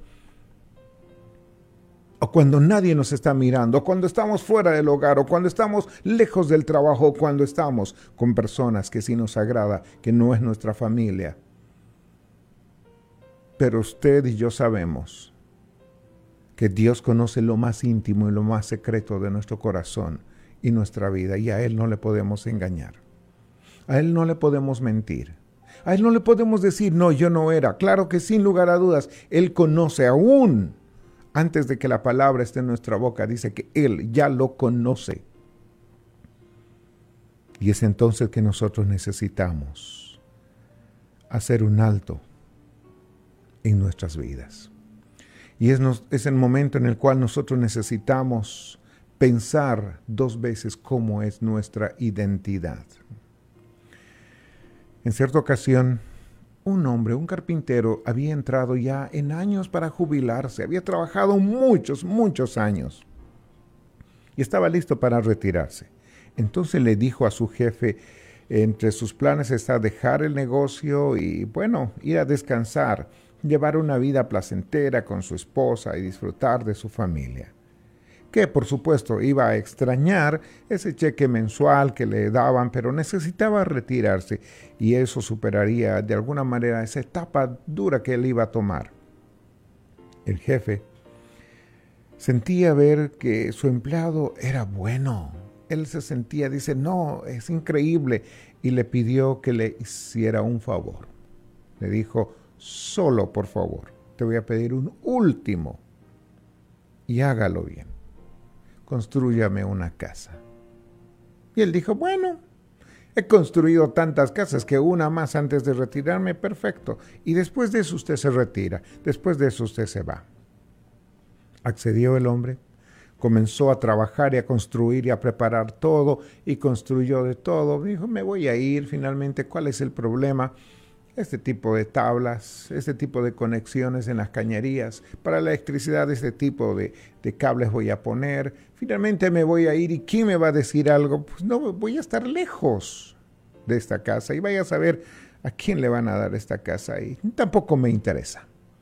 o cuando nadie nos está mirando, o cuando estamos fuera del hogar, o cuando estamos lejos del trabajo, o cuando estamos con personas que sí nos agrada, que no es nuestra familia. Pero usted y yo sabemos que Dios conoce lo más íntimo y lo más secreto de nuestro corazón y nuestra vida, y a Él no le podemos engañar. A Él no le podemos mentir. A Él no le podemos decir, no, yo no era. Claro que sin lugar a dudas, Él conoce aún. Antes de que la palabra esté en nuestra boca, dice que Él ya lo conoce. Y es entonces que nosotros necesitamos hacer un alto en nuestras vidas. Y es, nos, es el momento en el cual nosotros necesitamos pensar dos veces cómo es nuestra identidad. En cierta ocasión, un hombre, un carpintero, había entrado ya en años para jubilarse. Había trabajado muchos, muchos años. Y estaba listo para retirarse. Entonces le dijo a su jefe, entre sus planes está dejar el negocio y, bueno, ir a descansar, llevar una vida placentera con su esposa y disfrutar de su familia. Que por supuesto iba a extrañar ese cheque mensual que le daban, pero necesitaba retirarse y eso superaría de alguna manera esa etapa dura que él iba a tomar. El jefe sentía ver que su empleado era bueno. Él se sentía, dice, no, es increíble, y le pidió que le hiciera un favor. Le dijo, solo por favor, te voy a pedir un último y hágalo bien. Constrúyame una casa. Y él dijo, bueno, he construido tantas casas que una más antes de retirarme, perfecto. Y después de eso usted se retira, después de eso usted se va. Accedió el hombre, comenzó a trabajar y a construir y a preparar todo y construyó de todo. Dijo, me voy a ir finalmente, ¿cuál es el problema? Este tipo de tablas, este tipo de conexiones en las cañerías, para la electricidad este tipo de, de cables voy a poner, finalmente me voy a ir y ¿quién me va a decir algo? Pues no, voy a estar lejos de esta casa y vaya a saber a quién le van a dar esta casa y tampoco me interesa.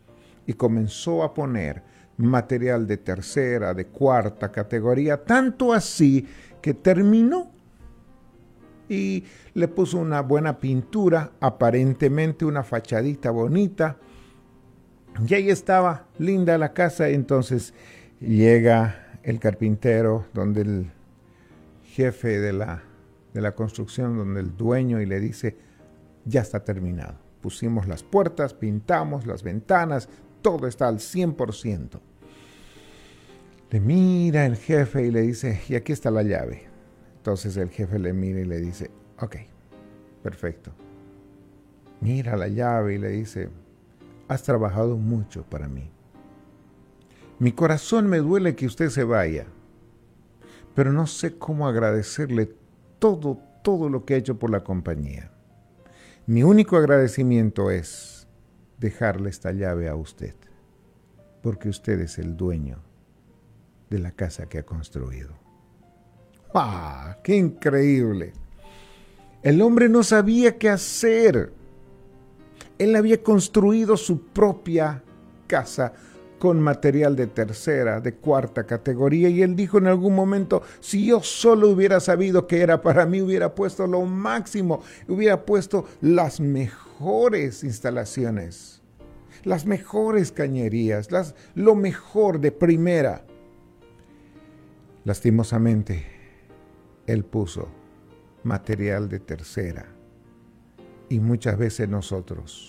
y comenzó a poner material de tercera, de cuarta categoría, tanto así que terminó y le puso una buena pintura, aparentemente una fachadita bonita, y ahí estaba linda la casa. Entonces llega el carpintero, donde el jefe de la, de la construcción, donde el dueño, y le dice, ya está terminado. Pusimos las puertas, pintamos las ventanas, todo está al cien por ciento. Le mira el jefe y le dice, y aquí está la llave. Entonces el jefe le mira y le dice, ok, perfecto. Mira la llave y le dice, has trabajado mucho para mí. Mi corazón me duele que usted se vaya, pero no sé cómo agradecerle todo, todo lo que ha hecho por la compañía. Mi único agradecimiento es dejarle esta llave a usted, porque usted es el dueño de la casa que ha construido. ¡Wow! ¡Qué increíble! El hombre no sabía qué hacer. Él había construido su propia casa con material de tercera, de cuarta categoría, y él dijo en algún momento, si yo solo hubiera sabido que era para mí, hubiera puesto lo máximo, hubiera puesto las mejores instalaciones, las mejores cañerías, las, lo mejor de primera. Lastimosamente, él puso material de tercera, y muchas veces nosotros,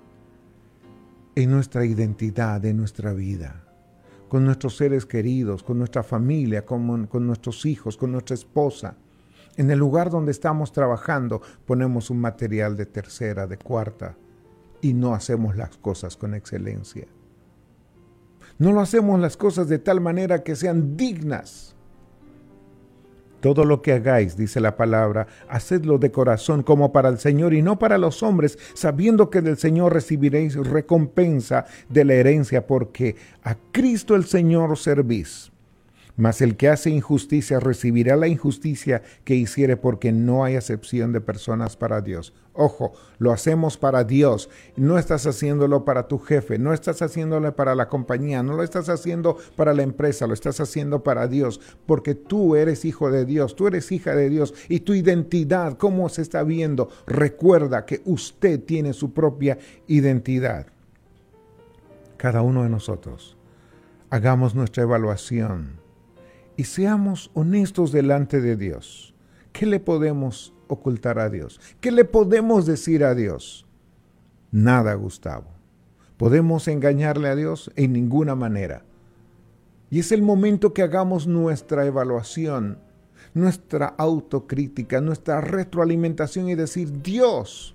en nuestra identidad, en nuestra vida, con nuestros seres queridos, con nuestra familia, con, con nuestros hijos, con nuestra esposa, en el lugar donde estamos trabajando, ponemos un material de tercera, de cuarta, y no hacemos las cosas con excelencia. No lo hacemos las cosas de tal manera que sean dignas. Todo lo que hagáis, dice la palabra, hacedlo de corazón como para el Señor y no para los hombres, sabiendo que del Señor recibiréis recompensa de la herencia, porque a Cristo el Señor servís. Mas el que hace injusticia recibirá la injusticia que hiciere, porque no hay acepción de personas para Dios. Ojo, lo hacemos para Dios. No estás haciéndolo para tu jefe, no estás haciéndolo para la compañía, no lo estás haciendo para la empresa, lo estás haciendo para Dios, porque tú eres hijo de Dios, tú eres hija de Dios, y tu identidad, ¿cómo se está viendo? Recuerda que usted tiene su propia identidad. Cada uno de nosotros, hagamos nuestra evaluación y seamos honestos delante de Dios. ¿Qué le podemos ocultar a Dios? ¿Qué le podemos decir a Dios? Nada, Gustavo. ¿Podemos engañarle a Dios? En ninguna manera. Y es el momento que hagamos nuestra evaluación, nuestra autocrítica, nuestra retroalimentación y decir, Dios,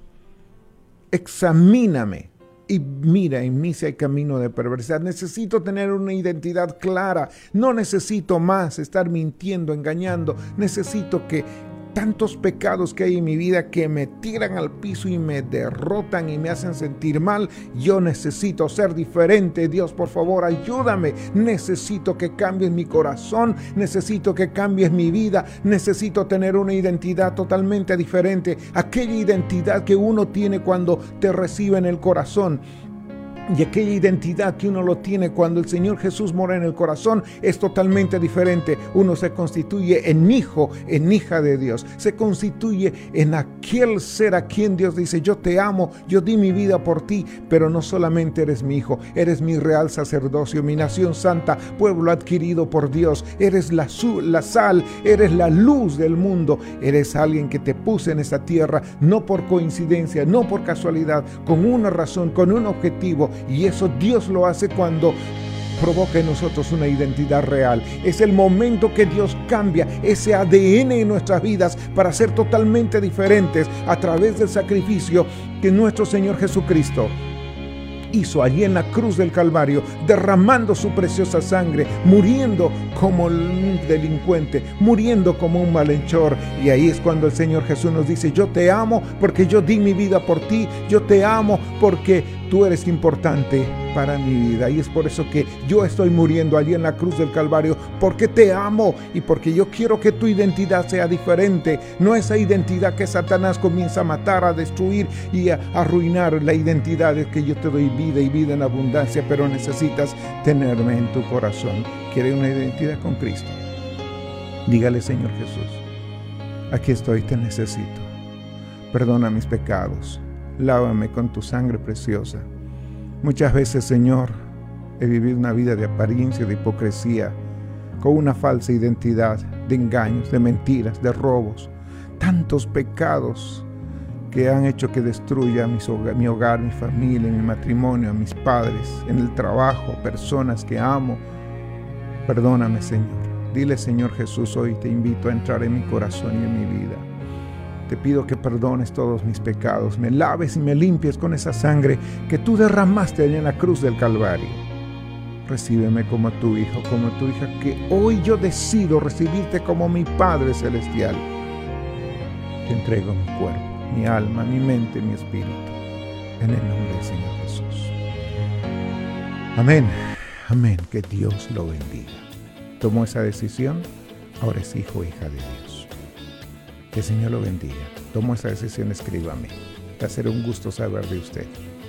examíname. Y mira, en mí si hay camino de perversidad. Necesito tener una identidad clara. No necesito más estar mintiendo, engañando. Necesito que tantos pecados que hay en mi vida que me tiran al piso y me derrotan y me hacen sentir mal. Yo necesito ser diferente. Dios, por favor, ayúdame. Necesito que cambies mi corazón. Necesito que cambies mi vida. Necesito tener una identidad totalmente diferente. Aquella identidad que uno tiene cuando te recibe en el corazón. Y aquella identidad que uno lo tiene cuando el Señor Jesús mora en el corazón es totalmente diferente. Uno se constituye en hijo, en hija de Dios. Se constituye en aquel ser a quien Dios dice, yo te amo, yo di mi vida por ti, pero no solamente eres mi hijo, eres mi real sacerdocio, mi nación santa, pueblo adquirido por Dios. Eres la, la sal, eres la luz del mundo. Eres alguien que te puse en esta tierra, no por coincidencia, no por casualidad, con una razón, con un objetivo. Y eso Dios lo hace cuando provoca en nosotros una identidad real. Es el momento que Dios cambia ese A D N en nuestras vidas para ser totalmente diferentes a través del sacrificio que nuestro Señor Jesucristo hizo allí en la cruz del Calvario, derramando su preciosa sangre, muriendo como un delincuente, muriendo como un malhechor. Y ahí es cuando el Señor Jesús nos dice, yo te amo porque yo di mi vida por ti, yo te amo porque Tú eres importante para mi vida y es por eso que yo estoy muriendo allí en la cruz del Calvario, porque te amo y porque yo quiero que tu identidad sea diferente, no esa identidad que Satanás comienza a matar, a destruir y a arruinar. La identidad es que yo te doy vida y vida en abundancia, pero necesitas tenerme en tu corazón. ¿Quieres una identidad con Cristo? Dígale: Señor Jesús, aquí estoy, te necesito. Perdona mis pecados. Lávame con tu sangre preciosa. Muchas veces, Señor, he vivido una vida de apariencia, de hipocresía, con una falsa identidad, de engaños, de mentiras, de robos. Tantos pecados que han hecho que destruya mis hogar, mi hogar, mi familia, mi matrimonio, a mis padres, en el trabajo, personas que amo. Perdóname, Señor. Dile: Señor Jesús, hoy te invito a entrar en mi corazón y en mi vida. Te pido que perdones todos mis pecados, me laves y me limpies con esa sangre que tú derramaste allá en la cruz del Calvario. Recíbeme como tu hijo, como tu hija, que hoy yo decido recibirte como mi Padre Celestial. Te entrego mi cuerpo, mi alma, mi mente, mi espíritu, en el nombre del Señor Jesús. Amén, amén, que Dios lo bendiga. Tomó esa decisión, ahora es hijo o hija de Dios. Que el Señor lo bendiga. Tomó esa decisión, escríbame. Va a ser un gusto saber de usted.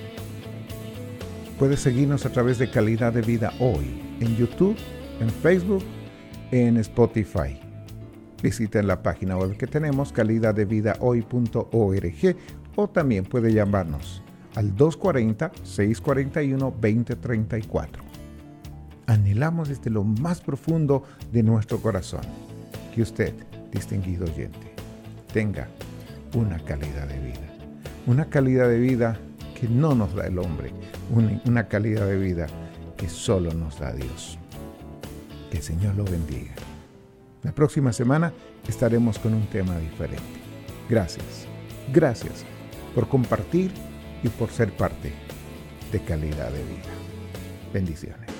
Puede seguirnos a través de Calidad de Vida Hoy, en YouTube, en Facebook, en Spotify. Visiten la página web que tenemos, calidad de vida hoy punto org, o también puede llamarnos al dos cuatro cero, seis cuatro uno, dos cero tres cuatro. Anhelamos desde lo más profundo de nuestro corazón que usted, distinguido oyente, tenga una calidad de vida. Una calidad de vida que no nos da el hombre. Una, una calidad de vida que solo nos da Dios. Que el Señor lo bendiga. La próxima semana estaremos con un tema diferente. Gracias. Gracias por compartir y por ser parte de Calidad de Vida. Bendiciones.